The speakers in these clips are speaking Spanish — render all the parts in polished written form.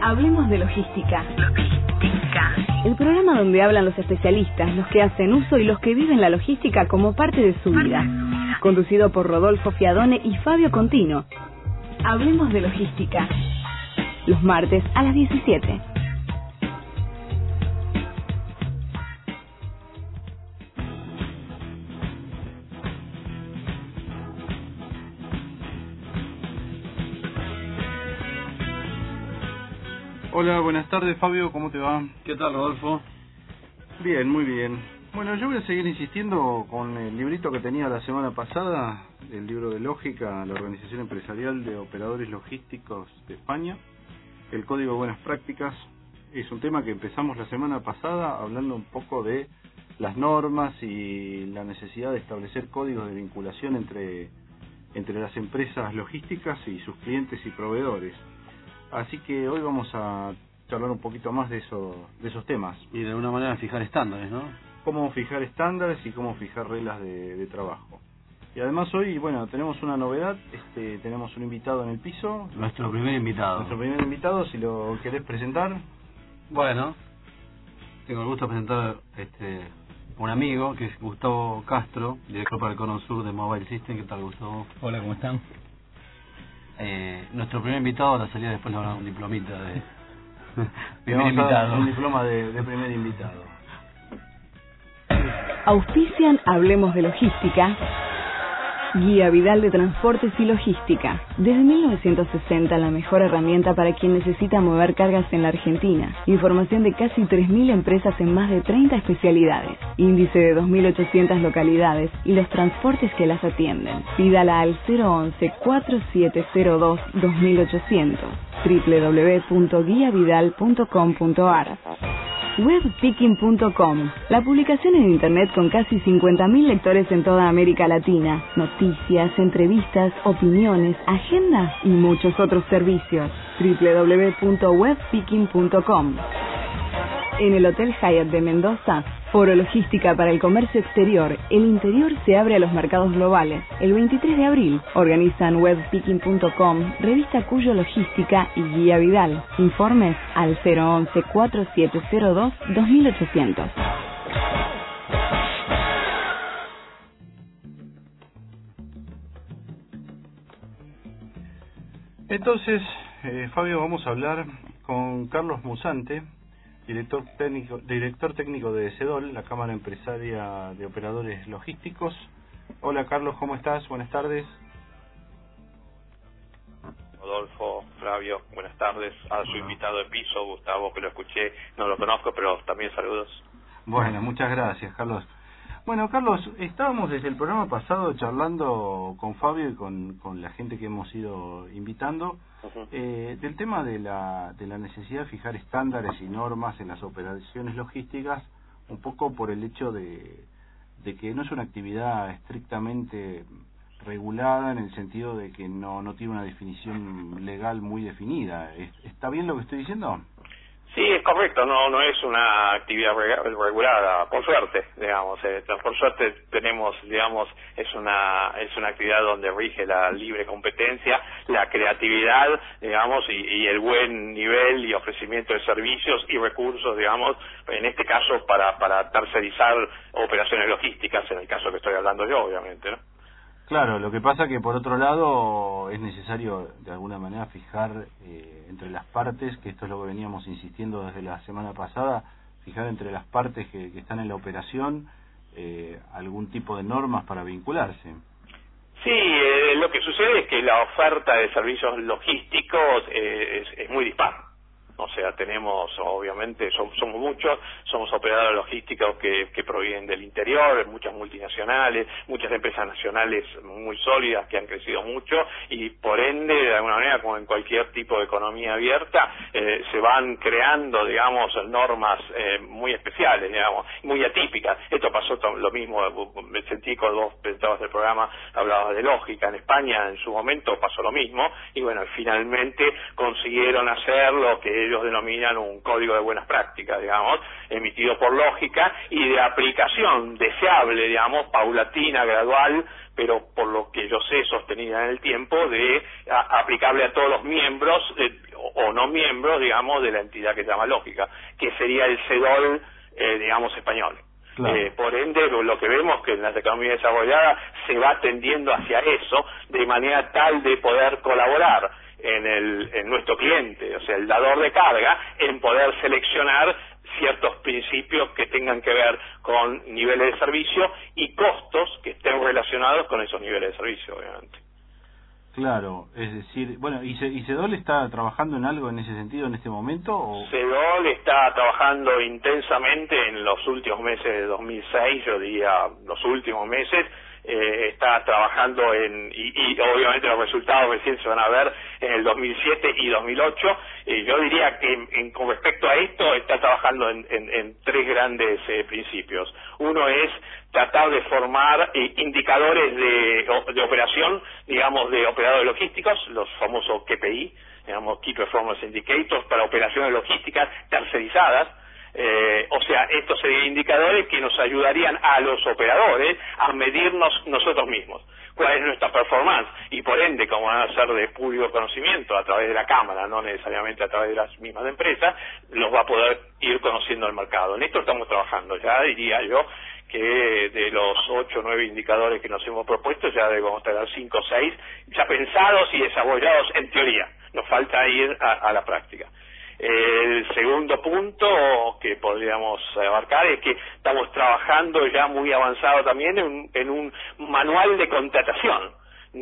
Hablemos de logística. El programa donde hablan los especialistas, los que hacen uso y los que viven la logística como parte de su vida. Conducido por Rodolfo Fiadone y Fabio Contino. Hablemos de logística. Los martes a las 17. Hola, buenas tardes Fabio, ¿cómo te va? ¿Qué tal, Rodolfo? Bien, muy bien. Bueno, yo voy a seguir insistiendo con el librito que tenía la semana pasada, el libro de Lógica, la Organización Empresarial de Operadores Logísticos de España, el Código de Buenas Prácticas. Es un tema que empezamos la semana pasada hablando un poco de las normas y la necesidad de establecer códigos de vinculación entre las empresas logísticas y sus clientes y proveedores. Así que hoy vamos a charlar un poquito más de esos temas. Y de alguna manera fijar estándares, ¿no? Cómo fijar estándares y cómo fijar reglas de trabajo. Y además hoy, bueno, tenemos una novedad, tenemos un invitado en el piso. Nuestro primer invitado, si lo querés presentar. Bueno, tengo el gusto de presentar un amigo que es Gustavo Castro, director para el Cono Sur de Mobile System. ¿Qué tal, Gustavo? Hola, ¿cómo están? Nuestro primer invitado, a la salida después le van a dar un diplomita de primer invitado. Un diploma de primer invitado. Auspician Hablemos de Logística. Guía Vidal de Transportes y Logística. Desde 1960 la mejor herramienta para quien necesita mover cargas en la Argentina. Información de casi 3.000 empresas en más de 30 especialidades. Índice de 2.800 localidades y los transportes que las atienden. Pídala al 011-4702-2800. www.guiavidal.com.ar. Webpicking.com, la publicación en internet con casi 50.000 lectores en toda América Latina. Noticias, entrevistas, opiniones, agenda y muchos otros servicios. www.webpicking.com. En el Hotel Hyatt de Mendoza, Foro Logística para el Comercio Exterior, el interior se abre a los mercados globales. El 23 de abril organizan webpicking.com, Revista Cuyo Logística y Guía Vidal. Informes al 011-4702-2800. Entonces, Fabio, vamos a hablar con Carlos Musante, director técnico de CEDOL, la Cámara Empresaria de Operadores Logísticos. Hola Carlos, ¿cómo estás? Buenas tardes. Rodolfo, Flavio, buenas tardes. A su invitado de piso, Gustavo, que lo escuché, no lo conozco, pero también saludos. Bueno, muchas gracias, Carlos. Bueno, Carlos, estábamos desde el programa pasado charlando con Fabio y con la gente que hemos ido invitando, del tema de la necesidad de fijar estándares y normas en las operaciones logísticas, un poco por el hecho de que no es una actividad estrictamente regulada, en el sentido de que no tiene una definición legal muy definida. ¿Está bien lo que estoy diciendo? Sí, es correcto, no es una actividad regulada, por suerte, digamos, por suerte tenemos, digamos, es una actividad donde rige la libre competencia, la creatividad, digamos, y el buen nivel y ofrecimiento de servicios y recursos, digamos, en este caso para tercerizar operaciones logísticas, en el caso que estoy hablando yo, obviamente, ¿no? Claro, lo que pasa que por otro lado es necesario de alguna manera fijar entre las partes, que esto es lo que veníamos insistiendo desde la semana pasada, fijar entre las partes que están en la operación algún tipo de normas para vincularse. Sí, lo que sucede es que la oferta de servicios logísticos es muy dispar. O sea, tenemos, obviamente, somos muchos, somos operadores logísticos que provienen del interior, muchas multinacionales, muchas empresas nacionales muy sólidas que han crecido mucho y por ende, de alguna manera, como en cualquier tipo de economía abierta, se van creando, digamos, normas muy especiales, digamos, muy atípicas. Esto pasó lo mismo, me sentí con vos presentados del programa, hablabas de lógica. En España, en su momento, pasó lo mismo y bueno, finalmente consiguieron hacer lo que ellos denominan un código de buenas prácticas, digamos, emitido por lógica y de aplicación deseable, digamos, paulatina, gradual, pero por lo que yo sé, sostenida en el tiempo, aplicable a todos los miembros o no miembros, digamos, de la entidad que se llama lógica, que sería el CEDOL, digamos, español. Claro. Por ende, lo que vemos que en las economías desarrolladas se va tendiendo hacia eso, de manera tal de poder colaborar en nuestro cliente, o sea, el dador de carga, en poder seleccionar ciertos principios que tengan que ver con niveles de servicio y costos que estén relacionados con esos niveles de servicio, obviamente. Claro, es decir, bueno, ¿y CEDOL está trabajando en algo en ese sentido en este momento? ¿O? CEDOL está trabajando intensamente en los últimos meses de 2006, yo diría los últimos meses, está trabajando y obviamente los resultados recién se van a ver en el 2007 y 2008. Yo diría que con respecto a esto está trabajando en tres grandes principios. Uno es tratar de formar indicadores de operación, digamos, de operadores logísticos, los famosos KPI, digamos, Key Performance Indicators, para operaciones logísticas tercerizadas. O sea, estos serían indicadores que nos ayudarían a los operadores a medirnos nosotros mismos cuál es nuestra performance, y por ende, como van a ser de público conocimiento a través de la cámara, no necesariamente a través de las mismas empresas, los va a poder ir conociendo el mercado. En esto estamos trabajando, ya diría yo que de los 8 o 9 indicadores que nos hemos propuesto, ya debemos tener 5 o 6 ya pensados y desarrollados en teoría. Nos falta ir a la práctica. El segundo punto que podríamos abarcar es que estamos trabajando ya muy avanzado también en un manual de contratación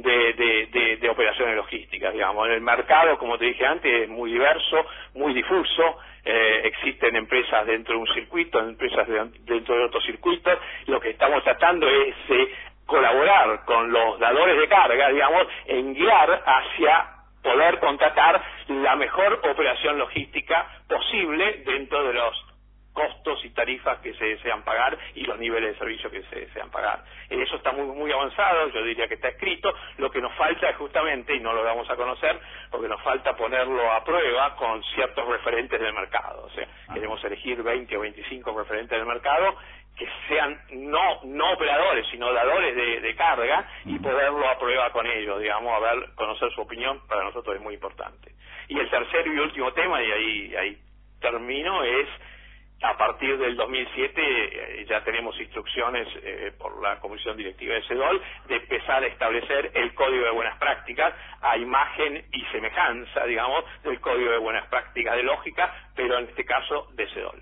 de operaciones logísticas, digamos. En el mercado, como te dije antes, es muy diverso, muy difuso. Existen empresas dentro de un circuito, empresas dentro de otro circuito. Lo que estamos tratando es colaborar con los dadores de carga, digamos, en guiar hacia poder contratar la mejor operación logística posible dentro de los costos y tarifas que se desean pagar y los niveles de servicio que se desean pagar. Eso está muy avanzado, yo diría que está escrito. Lo que nos falta es justamente, y no lo vamos a conocer, porque nos falta ponerlo a prueba con ciertos referentes del mercado. O sea, queremos elegir 20 o 25 referentes del mercado que sean no operadores, sino dadores de carga, y poderlo a prueba con ellos, digamos, conocer su opinión, para nosotros es muy importante. Y el tercero y último tema, y ahí termino, es a partir del 2007 ya tenemos instrucciones por la Comisión Directiva de CEDOL de empezar a establecer el Código de Buenas Prácticas a imagen y semejanza, digamos, del Código de Buenas Prácticas de lógica, pero en este caso de CEDOL.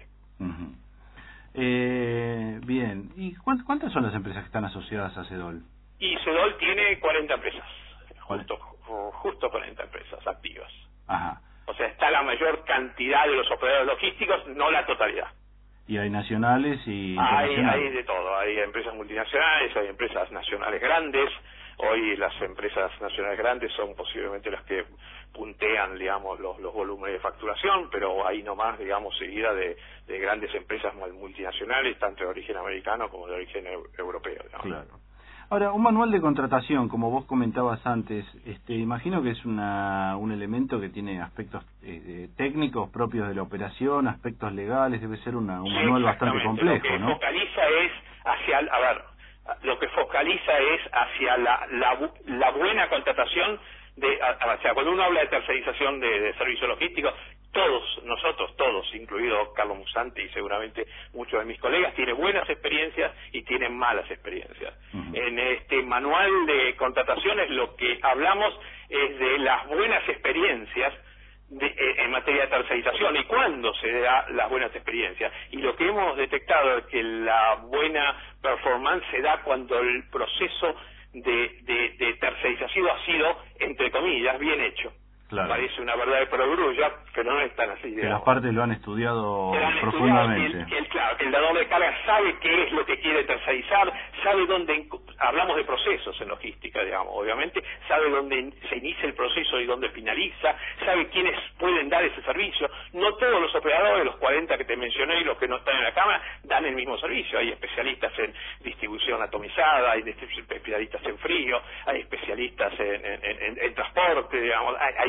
Bien, ¿y cuántas son las empresas que están asociadas a CEDOL? Y CEDOL tiene 40 empresas, justo 40 empresas activas. Ajá. O sea, está la mayor cantidad de los operadores logísticos, no la totalidad. Y hay nacionales y internacionales. Hay de todo, hay empresas multinacionales, hay empresas nacionales grandes. Hoy las empresas nacionales grandes son posiblemente las que puntean, digamos, los volúmenes de facturación, pero ahí nomás, digamos, seguida de grandes empresas multinacionales, tanto de origen americano como de origen europeo, digamos. Claro. Ahora, un manual de contratación, como vos comentabas antes, imagino que es un elemento que tiene aspectos técnicos propios de la operación, aspectos legales, debe ser un manual bastante complejo, ¿no? Lo que focaliza es hacia la buena contratación o sea, cuando uno habla de tercerización de servicios logísticos, todos, incluido Carlos Musante y seguramente muchos de mis colegas, tienen buenas experiencias y tienen malas experiencias. En este manual de contrataciones lo que hablamos es de las buenas experiencias en materia de tercerización y cuándo se da las buenas experiencias. Y lo que hemos detectado es que la buena performance se da cuando el proceso de tercerización ha sido, entre comillas, bien hecho. Claro. Parece una verdad de perogrullo, pero no es tan así. Que las partes lo han estudiado profundamente. Claro, que el dador de carga sabe qué es lo que quiere tercerizar, sabe dónde, hablamos de procesos en logística, digamos, obviamente, sabe dónde se inicia el proceso y dónde finaliza, sabe quiénes pueden dar ese servicio. No todos los operadores, los 40 que te mencioné y los que no están en la cámara, dan el mismo servicio. Hay especialistas en distribución atomizada, hay especialistas en frío, hay especialistas en transporte, digamos, hay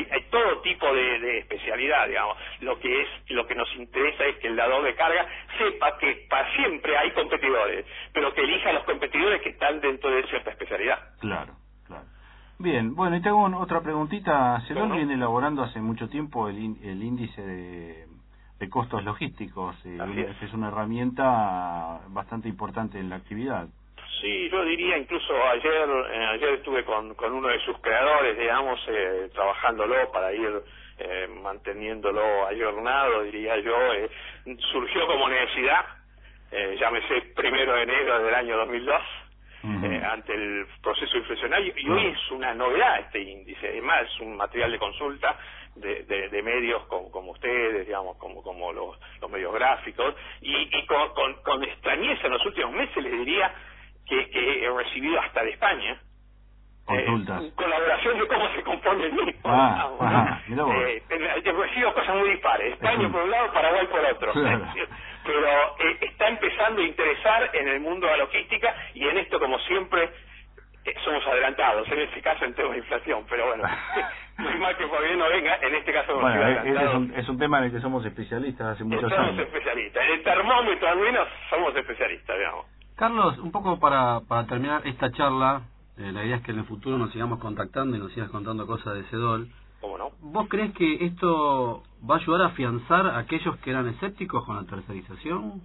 hay todo tipo de especialidad, digamos. Lo que nos interesa es que el dador de carga sepa que para siempre hay competidores, pero que elija a los competidores que están dentro de cierta especialidad. Claro. Bien, bueno, y tengo otra preguntita. Sedol viene elaborando hace mucho tiempo el índice de costos logísticos. Es una herramienta bastante importante en la actividad. Sí, yo diría, incluso ayer estuve con uno de sus creadores, digamos, trabajándolo para ir manteniéndolo ayornado, diría yo. Surgió como necesidad, llámese 1 de enero del año 2002, ante el proceso inflacionario, y hoy es una novedad este índice. Además, es un material de consulta de medios como ustedes, digamos, como los medios gráficos, y con extrañeza en los últimos meses les diría que he recibido hasta de España colaboración de cómo se compone el mismo. He recibido cosas muy dispares. España por un lado, Paraguay por otro. Claro. Pero está empezando a interesar en el mundo de la logística, y en esto, como siempre, somos adelantados, en este caso en temas de inflación, pero bueno, no hay mal que por bien no venga, en este caso hemos sido adelantados. Es un tema en el que somos especialistas hace muchos años. Somos especialistas, en el termómetro al menos somos especialistas, digamos. Carlos, un poco para terminar esta charla, la idea es que en el futuro nos sigamos contactando y nos sigas contando cosas de Sedol. ¿Cómo no? ¿Vos crees que esto va a ayudar a afianzar a aquellos que eran escépticos con la tercerización?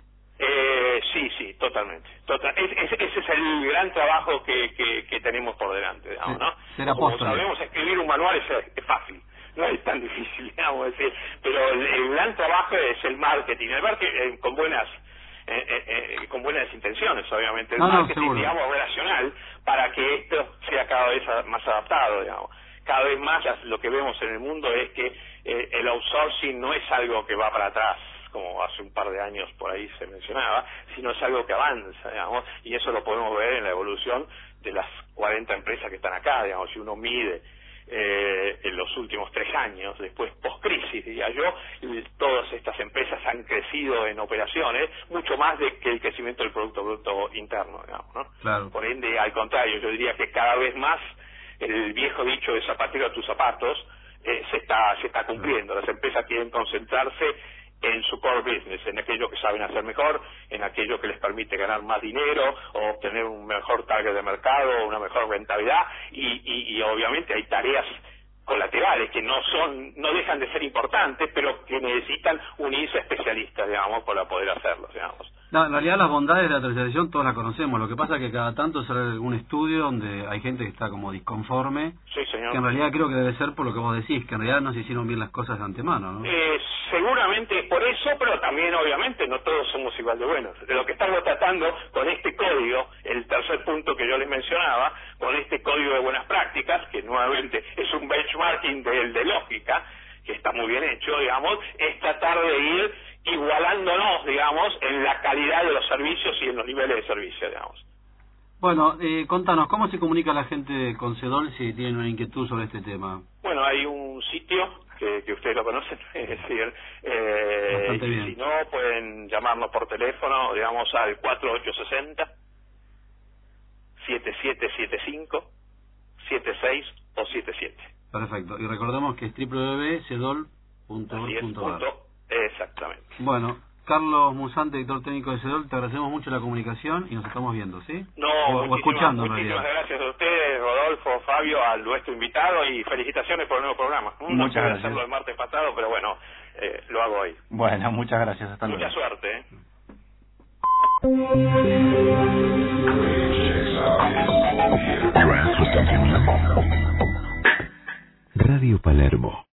Sí, totalmente. Ese es el gran trabajo que tenemos por delante, digamos, ¿no? Como sabemos, escribir un manual es fácil, no es tan difícil, digamos, pero el gran trabajo es el marketing. El marketing con buenas intenciones, obviamente. El marketing, digamos, relacional, para que esto sea cada vez más adaptado, digamos. Cada vez más lo que vemos en el mundo es que el outsourcing no es algo que va para atrás, como hace un par de años por ahí se mencionaba, sino es algo que avanza, digamos, y eso lo podemos ver en la evolución de las 40 empresas que están acá, digamos. Si uno mide en los últimos 3 años, después post-crisis, diría yo, todas estas empresas han crecido en operaciones mucho más que el crecimiento del Producto Bruto Interno, digamos, ¿no? Claro. Por ende, al contrario, yo diría que cada vez más el viejo dicho de zapatero a tus zapatos se está cumpliendo. Las empresas quieren concentrarse en su core business, en aquello que saben hacer mejor, en aquello que les permite ganar más dinero o obtener un mejor target de mercado, una mejor rentabilidad, y obviamente hay tareas colaterales que no dejan de ser importantes, pero que necesitan unirse a especialistas, digamos, para poder hacerlos, digamos. No, en realidad las bondades de la tercerización todas las conocemos. Lo que pasa es que cada tanto sale algún estudio donde hay gente que está como disconforme. Sí, señor. Que en realidad creo que debe ser por lo que vos decís, que en realidad no se hicieron bien las cosas de antemano, ¿no? Seguramente por eso, pero también obviamente no todos somos igual de buenos. De lo que estamos tratando con este código, el tercer punto que yo les mencionaba, con este código de buenas prácticas, que nuevamente es un benchmarking de lógica, que está muy bien hecho, digamos, es tratar de ir igualándonos, digamos, en la calidad de los servicios y en los niveles de servicio, digamos. Bueno, contanos, ¿cómo se comunica la gente con Sedol si tienen una inquietud sobre este tema? Bueno, hay un sitio que ustedes lo conocen, es decir, y si no, pueden llamarnos por teléfono, digamos, al 4860-7775, 76 o 77. Perfecto, y recordemos que es www.sedol.org.ar. Exactamente. Bueno, Carlos Musante, director técnico de Sedol, te agradecemos mucho la comunicación y nos estamos viendo, ¿sí? O escuchando, muchísimas gracias a ustedes, Rodolfo, Fabio, a nuestro invitado, y felicitaciones por el nuevo programa. Muchas gracias. Hacerlo el martes pasado, pero bueno, lo hago hoy. Bueno, muchas gracias, hasta luego. Mucha suerte, Radio Palermo